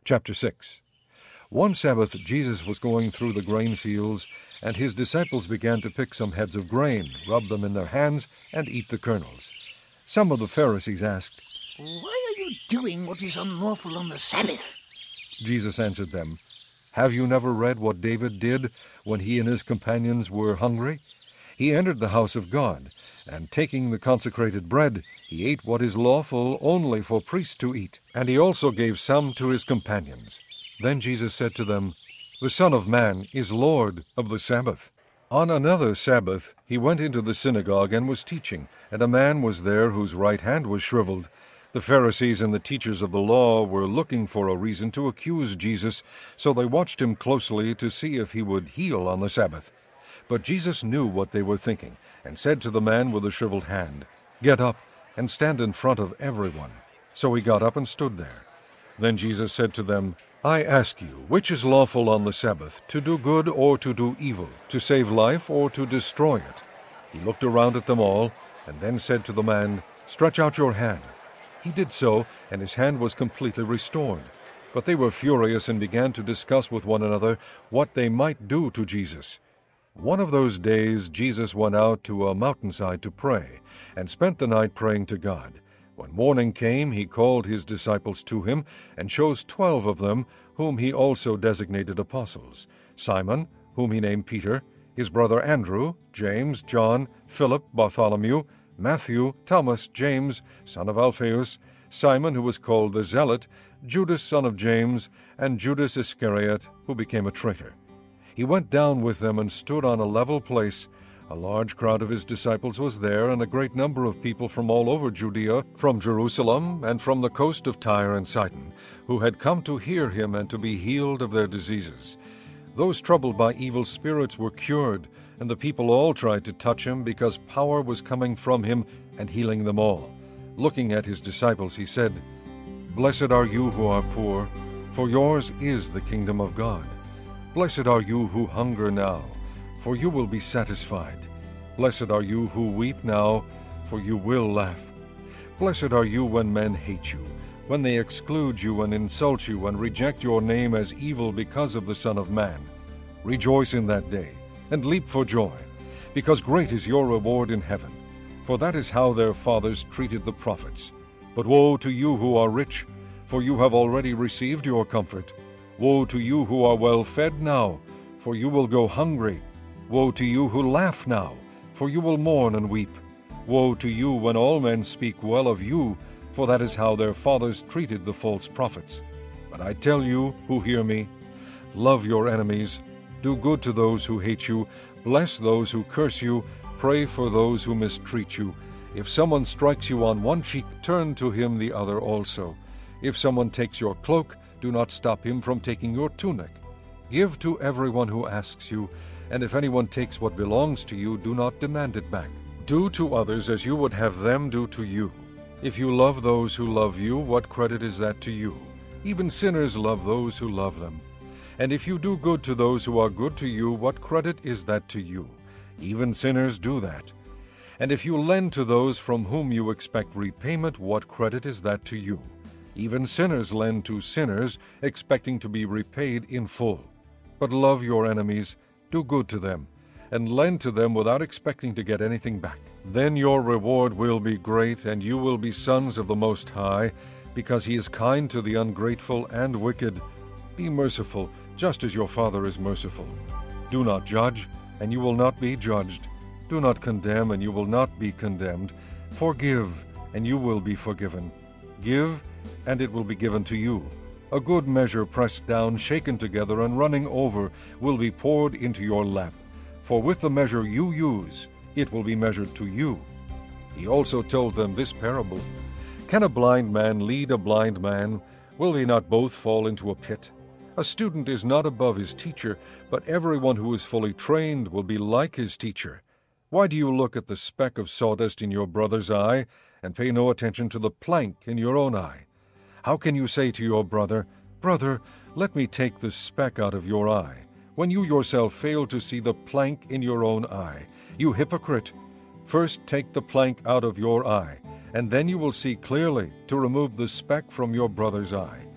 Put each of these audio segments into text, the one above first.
Chapter 6. One Sabbath Jesus was going through the grain fields, and his disciples began to pick some heads of grain, rub them in their hands, and eat the kernels. Some of the Pharisees asked, "Why are you doing what is unlawful on the Sabbath?" Jesus answered them, "Have you never read what David did when he and his companions were hungry? He entered the house of God, and taking the consecrated bread, he ate what is lawful only for priests to eat, and he also gave some to his companions. Then Jesus said to them, The Son of Man is Lord of the Sabbath." On another Sabbath he went into the synagogue and was teaching, and a man was there whose right hand was shriveled. The Pharisees and the teachers of the law were looking for a reason to accuse Jesus, so they watched him closely to see if he would heal on the Sabbath. But Jesus knew what they were thinking, and said to the man with the shriveled hand, "Get up and stand in front of everyone." So he got up and stood there. Then Jesus said to them, "I ask you, which is lawful on the Sabbath, to do good or to do evil, to save life or to destroy it?" He looked around at them all, and then said to the man, "Stretch out your hand." He did so, and his hand was completely restored. But they were furious and began to discuss with one another what they might do to Jesus. One of those days Jesus went out to a mountainside to pray, and spent the night praying to God. When morning came, he called his disciples to him, and chose 12 of them, whom he also designated apostles: Simon, whom he named Peter, his brother Andrew, James, John, Philip, Bartholomew, Matthew, Thomas, James, son of Alphaeus, Simon, who was called the Zealot, Judas, son of James, and Judas Iscariot, who became a traitor. He went down with them and stood on a level place. A large crowd of his disciples was there, and a great number of people from all over Judea, from Jerusalem, and from the coast of Tyre and Sidon, who had come to hear him and to be healed of their diseases. Those troubled by evil spirits were cured, and the people all tried to touch him, because power was coming from him and healing them all. Looking at his disciples, he said, "Blessed are you who are poor, for yours is the kingdom of God. Blessed are you who hunger now, for you will be satisfied. Blessed are you who weep now, for you will laugh. Blessed are you when men hate you, when they exclude you and insult you and reject your name as evil because of the Son of Man. Rejoice in that day, and leap for joy, because great is your reward in heaven. For that is how their fathers treated the prophets. But woe to you who are rich, for you have already received your comfort. Woe to you who are well fed now, for you will go hungry. Woe to you who laugh now, for you will mourn and weep. Woe to you when all men speak well of you, for that is how their fathers treated the false prophets. But I tell you who hear me, love your enemies, do good to those who hate you, bless those who curse you, pray for those who mistreat you. If someone strikes you on one cheek, turn to him the other also. If someone takes your cloak, do not stop him from taking your tunic. Give to everyone who asks you, and if anyone takes what belongs to you, do not demand it back. Do to others as you would have them do to you. If you love those who love you, what credit is that to you? Even sinners love those who love them. And if you do good to those who are good to you, what credit is that to you? Even sinners do that. And if you lend to those from whom you expect repayment, what credit is that to you? Even sinners lend to sinners, expecting to be repaid in full. But love your enemies, do good to them, and lend to them without expecting to get anything back. Then your reward will be great, and you will be sons of the Most High, because he is kind to the ungrateful and wicked. Be merciful, just as your Father is merciful. Do not judge, and you will not be judged. Do not condemn, and you will not be condemned. Forgive, and you will be forgiven. Give, and it will be given to you. A good measure, pressed down, shaken together, and running over, will be poured into your lap. For with the measure you use, it will be measured to you. He also told them this parable. Can a blind man lead a blind man? Will they not both fall into a pit? A student is not above his teacher, but everyone who is fully trained will be like his teacher. Why do you look at the speck of sawdust in your brother's eye, and pay no attention to the plank in your own eye? How can you say to your brother, "Brother, let me take the speck out of your eye," when you yourself fail to see the plank in your own eye? You hypocrite! First take the plank out of your eye, and then you will see clearly to remove the speck from your brother's eye.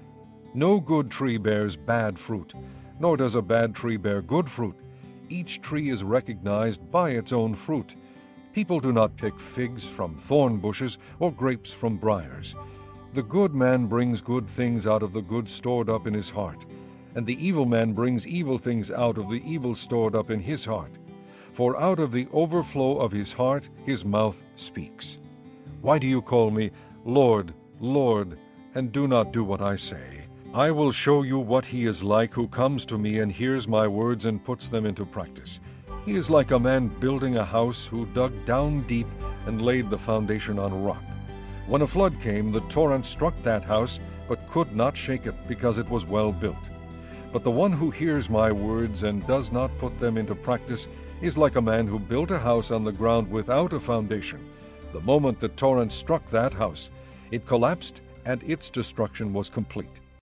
No good tree bears bad fruit, nor does a bad tree bear good fruit. Each tree is recognized by its own fruit. People do not pick figs from thorn bushes or grapes from briars. The good man brings good things out of the good stored up in his heart, and the evil man brings evil things out of the evil stored up in his heart. For out of the overflow of his heart his mouth speaks. Why do you call me, Lord, Lord, and do not do what I say? I will show you what he is like who comes to me and hears my words and puts them into practice. He is like a man building a house who dug down deep and laid the foundation on rock. When a flood came, the torrent struck that house, but could not shake it, because it was well built. But the one who hears my words and does not put them into practice is like a man who built a house on the ground without a foundation. The moment the torrent struck that house, it collapsed, and its destruction was complete.